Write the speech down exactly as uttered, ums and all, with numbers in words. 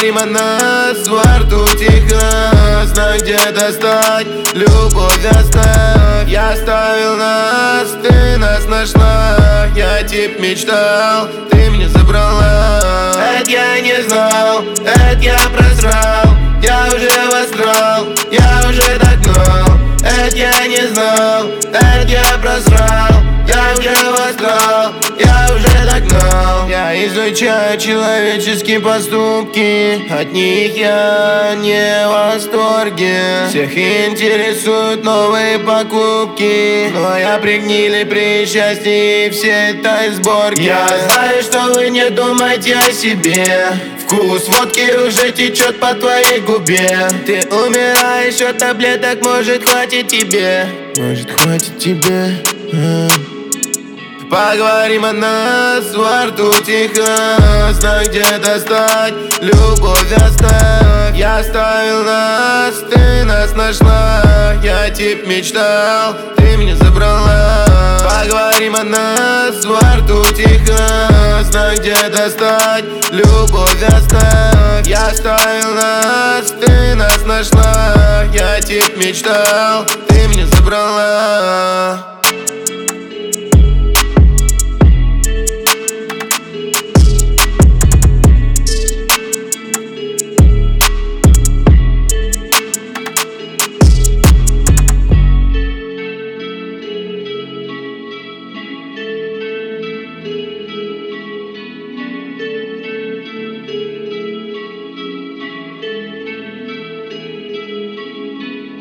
Поговорим о нас, во рту тихо. Знаю, где достать, любовь оставь. Я оставил нас, ты нас нашла. Я тип мечтал, ты мне забрала. Это я не знал, это я просрал. Я уже вострал, я уже догнал. Это я не знал, это я просрал. Я уже вострал, я уже догнал. Я изучаю человеческие поступки, от них я не в восторге. Всех интересуют новые покупки, но я при гниле, при счастье и все этой сборки. Я знаю, что вы не думаете о себе. Вкус водки уже течет по твоей губе. Ты умираешь от таблеток, может хватит тебе. Может хватит тебе. Поговорим о нас, во рту тихо. Знаю, где достать, любовь оставь. Я оставил нас, ты нас нашла. Я тип мечтал, ты мне забрала. Поговорим о нас, во рту тихо. Знаю, где достать, любовь оставь. Я оставил нас, ты нас нашла. Я тип мечтал, ты мне забрала.